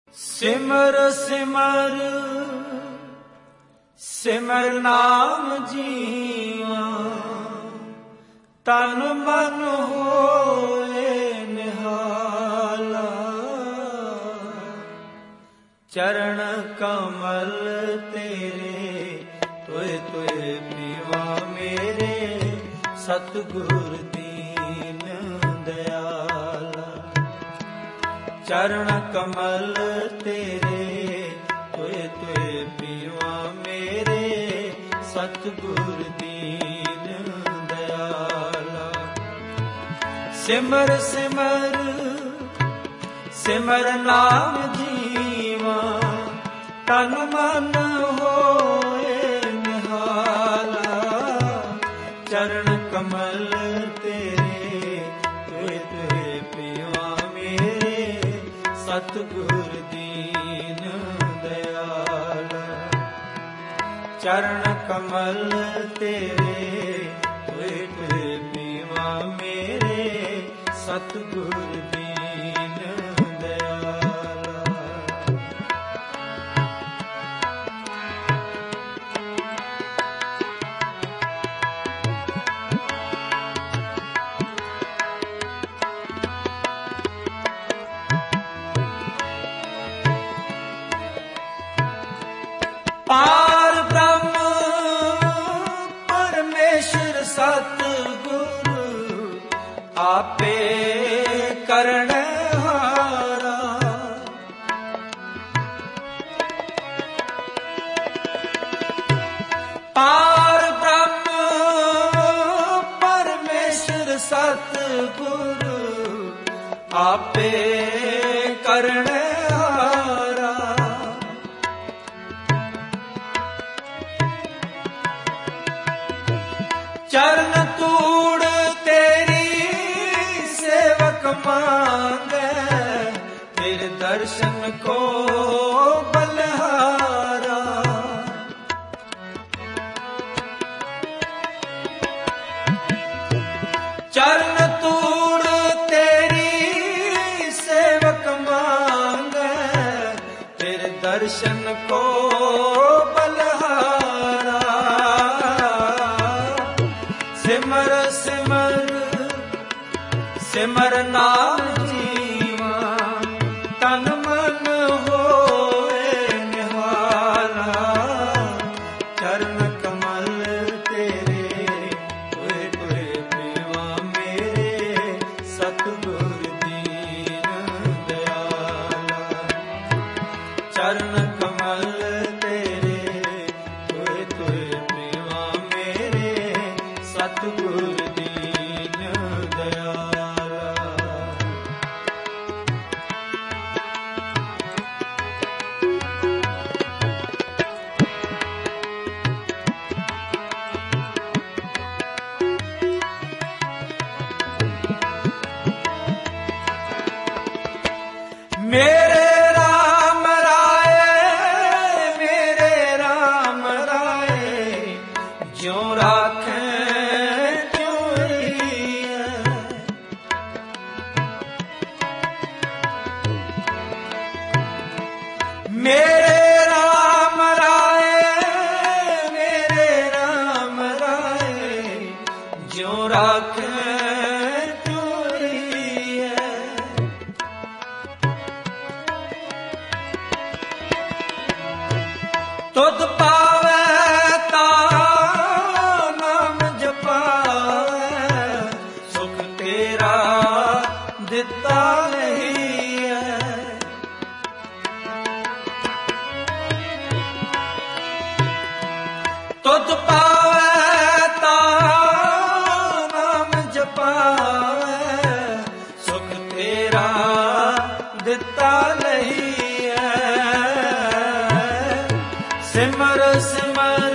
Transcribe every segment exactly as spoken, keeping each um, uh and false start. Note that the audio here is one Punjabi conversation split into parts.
ਸਿਮਰ ਸਿਮਰ ਸਿਮਰ ਨਾਮ ਜੀਵਾ, ਤਨ ਮਨ ਹੋਏ ਨਿਹਾਲਾ। ਚਰਨ ਕਮਲ ਤੇਰੇ ਤੋਏ ਤੋਏ ਪੀਵਾ ਮੇਰੇ, ਸਤਿਗੁਰ ਦੀਨ ਦਇਆਲਾ। ਚਰਨ ਕਮਲ ਤੇਰੇ ਤੋਏ ਤੋਏ ਪੀਵਾ ਮੇਰੇ, ਸਤਿਗੁਰ ਦੀਨ ਦਇਆਲਾ। ਸਿਮਰ ਸਿਮਰ ਸਿਮਰ ਨਾਮ ਜੀਵਾ, ਤਨ ਮਨ ਹੋਏ ਨਿਹਾਲਾ। ਚਰਨ ਕਮਲ ਤੇਰੇ ਤੋਏ ਤੋਏ ਪੀਵਾ ਮੇਰੇ, ਸਤਿਗੁਰ ਦੀਨ ਦਇਆਲਾ। ਚਰਨ ਕਮਲ ਤੇਰੇ ਤੋਏ ਤੋਏ ਪੀਵਾ ਮੇਰੇ, ਸਤਿਗੁਰ ਦੀਨ ਦਇਆਲਾ। ਪਾਰ ਬ੍ਰਹਮ ਪਰਮੇਸ਼ਰ ਸਤਿਗੁਰ, ਆਪੇ ਕਰਨ ਹਾਰਾ। ਪਾਰ ਬ੍ਰਹਮ ਪਰਮੇਸ਼ਰ ਸਤਿਗੁਰ, ਆਪੇ ਕਰਨ ਹਾਰਾ। ਚਰਨ ਤੂੜ ਤੇਰੀ ਸੇਵਕ ਮਾਂਗੈ, ਤੇਰੇ ਦਰਸ਼ਨ ਕੋ ਬਲਿਹਾਰਾ। ਚਰਨ ਤੂੜ ਤੇਰੀ ਸੇਵਕ ਮਾਂਗੈ, ਤੇਰੇ ਦਰਸ਼ਨ ਕੋ ਬਲਿਹਾਰਾ। ਸਿਮਰ ਸਿਮਰ ਸਿਮਰ ਨਾਮ ਜੀਵਾ, ਤਨ ਮਨ ਹੋਏ ਨਿਹਾਲਾ। ਚਰਨ ਕਮਲ ਤੇਰੇ ਤੋਏ ਤੋਏ ਪੀਵਾ ਮੇਰੇ, ਸਤਿਗੁਰ ਦੀਨ ਦਇਆਲਾ। ਚਰਨ ਕਮਲ ਤੇਰੇ ਤੋਏ ਤੋਏ ਪੀਵਾ ਮੇਰੇ, ਸਤਿਗੁਰ ਦੀਨ ਦਇਆਲਾ। ਮੇਰੇ ਰਾਮ ਰਾਏ ਮੇਰੇ ਰਾਮ ਰਾਏ, ਜਿਉ ਰਾਖੈ ਤਿਉ ਰਹੀਐ। ਮੇਰੇ ਰਾਮ ਰਾਏ ਮੇਰੇ ਰਾਮ ਰਾਏ, ਜਿਉ ਰਾਖੈ ਤਿਉ ਰਹੀਐ। ਤੁਧ ਪਾਵੈ ਤਾ ਨਾਮ ਜਪਾਵੈ, ਸੁਖ ਤੇਰਾ ਦਿੱਤਾ ਨਹੀਂ ਹੈ। ਤੁਧ ਪਾਵੈ ਤਾ ਨਾਮ ਜਪਾਵੈ, ਸੁਖ ਤੇਰਾ ਦਿੱਤਾ ਨਹੀਂ ਹੈ। ਸਿਮਰ ਸਿਮਰ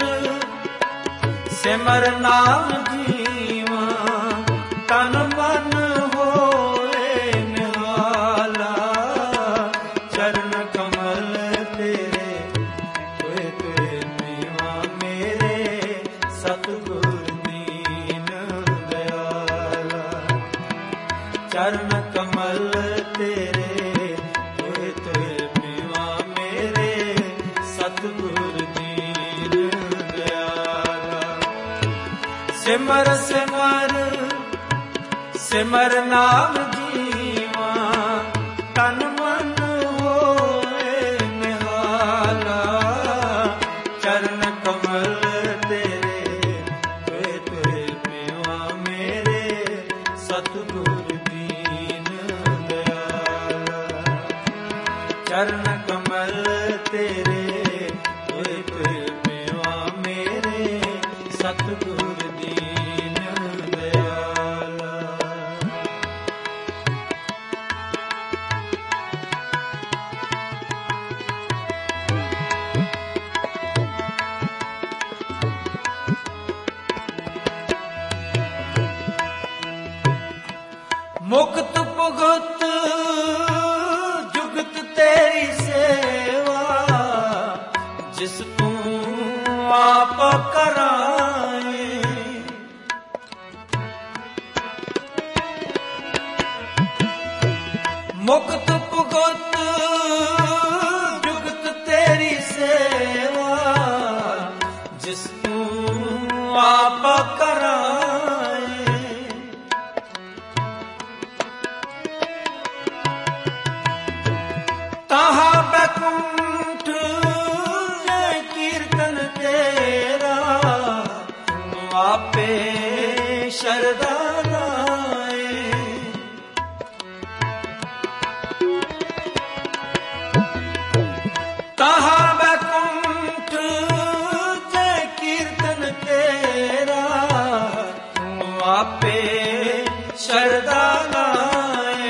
ਸਿਮਰ ਨਾਮ ਜੀਵਾ, ਤਨ ਮਨ ਹੋਏ ਨਿਹਾਲਾ। ਚਰਨ ਕਮਲ ਤੇਰੇ ਤੋਏ ਤੋਏ ਪੀਵਾ ਮੇਰੇ, ਸਤਿਗੁਰ ਦੀਨ ਦਇਆਲਾ। ਚਰਨ ਕਮਲ ਤੇਰੇ ਤੋਏ ਤੋਏ ਪੀਵਾ ਸਿਮਰ ਸਿਮਰ ਸਿਮਰ ਨਾਮ ਜੀਵਾ, ਤਨ ਮਨ ਹੋਏ ਨਿਹਾਲਾ। ਚਰਨ ਕਮਲ ਤੇਰੇ ਤੋਏ ਤੋਏ ਪਿਵਾ ਮੇਰੇ, ਸਤਿਗੁਰ ਦੀਨ ਦਿਆਲਾ। ਚਰਨ ਕਮਲ ਤੇਰੇ ਤੋਏ ਤੋਏ ਪਿਵਾ ਮੇਰੇ, ਸਤਿਗੁਰ ਦੀਨ ਦਿਆਲਾ। ਮੁਕਤ ਭੁਗਤ ਜੁਗਤ ਤੇਰੀ ਸੇਵਾ, ਜਿਸ ਤੂੰ ਆਪ ਕਰਾਏ। ਮੁਕਤ ਭੁਗਤ ਜੁਗਤ ਤੇਰੀ ਸੇਵਾ, ਜਿਸ ਤੂੰ ਆਪ ਕਰਾਏ। ਤਾਹਾ ਬੈਕੁੰਠ ਕੀਰਤਨ ਤੇਰਾ, ਆਪੇ ਸ਼ਰਧਾ ਲਾਏ। ਤਾਹਾ ਬੈਕੁੰਠ ਕੀਰਤਨ ਤੇਰਾ, ਆਪੇ ਸ਼ਰਧਾ ਲਾਏ।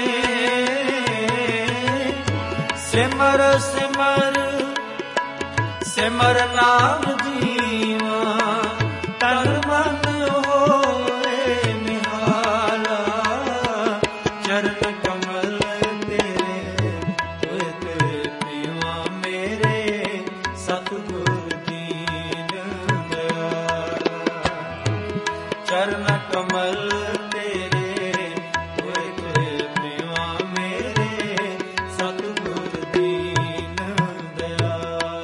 ਸਿਮਰ ਸਿਮਰ ਸਿਮਰ ਨਾਮ ਜੀਵਾ, ਤਨ ਮਨ ਹੋਏ ਨਿਹਾਲਾ। ਚਰਨ ਕਮਲ ਤੇਰੇ ਤੋਏ ਤੋਏ ਪਿਵਾ ਮੇਰੇ, ਸਤਿਗੁਰ ਦੀਨ ਦਿਆਲਾ। ਚਰਨ ਕਮਲ ਤੇਰੇ ਤੋਏ ਤੋਏ ਪਿਵਾ ਮੇਰੇ, ਸਤਿਗੁਰ ਦੀਨ ਦਿਆਲਾ।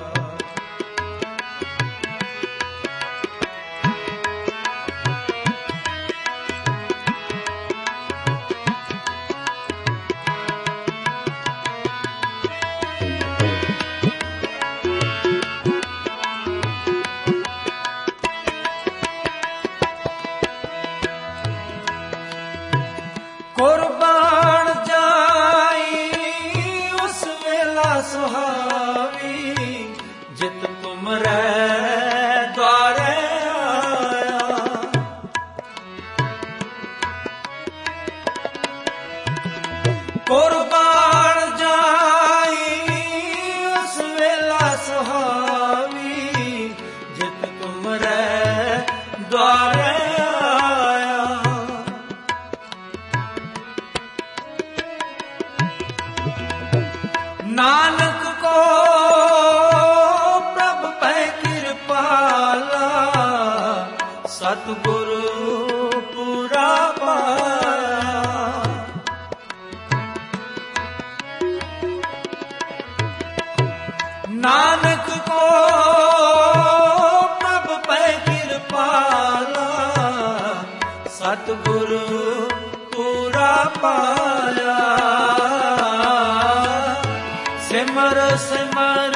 ਕੁਰਬਾਨ ਜਾਈ ਉਸ ਵੇਲਾ ਸੁਹਾਵੀ, ਜਿਤ ਤੁਮਰੇ ਦੁਆਰੇ ਆਇਆ। ਕੁਰਬਾਨ ਜਾਈ ਉਸ ਵੇਲਾ ਸੁਹਾਵੀ, ਜਿਤ ਤੁਮਰੇ ਦੁਆਰੇ ਆਇਆ। ਨਾਨਕ ਕੋ ਪ੍ਰਭ ਪੈ ਕਿਰਪਾਲਾ, ਸਤਿਗੁਰੂ ਪੂਰਾ ਪਾਇਆ। ਨਾਨਕ ਕੋ ਪ੍ਰਭ ਪੈ ਕਿਰਪਾਲਾ, ਸਤਿਗੁਰੂ ਪੂਰਾ ਪਾਇਆ। ਸਿਮਰ ਸਿਮਰ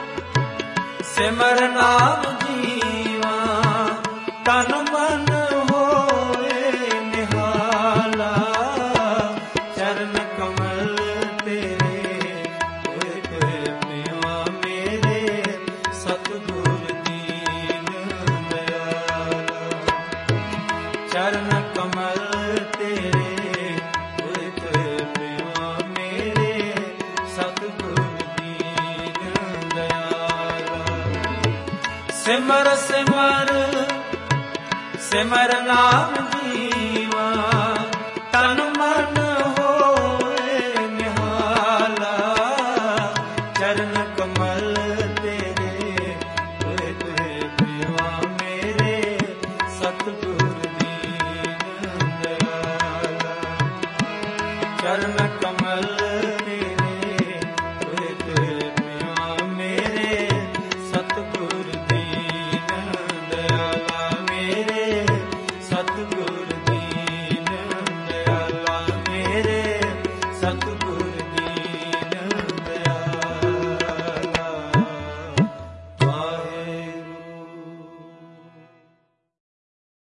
ਸਿਮਰ ਨਾਮ ਜੀਵਾ, ਤਨ ਮਨ ਹੋਏ ਨਿਹਾਲਾ। ਚਰਨ ਕਮਲ ਤੇਰੇ ਤੋਏ ਤੋਏ ਪਿਵਾ ਮੇਰੇ, ਸਤਿਗੁਰ ਦੀਨ ਦਿਆਲਾ। ਚਰਨ ਕਮਲ ਤੇਰੇ ਤੋਏ ਤੋਏ ਪਿਵਾ ਮੇਰੇ, ਸਤਿਗੁਰ ਦੀਨ ਦਿਆਲਾ। ਸਿਮਰ ਸਿਮਰ ਸਿਮਰ ਨਾਮ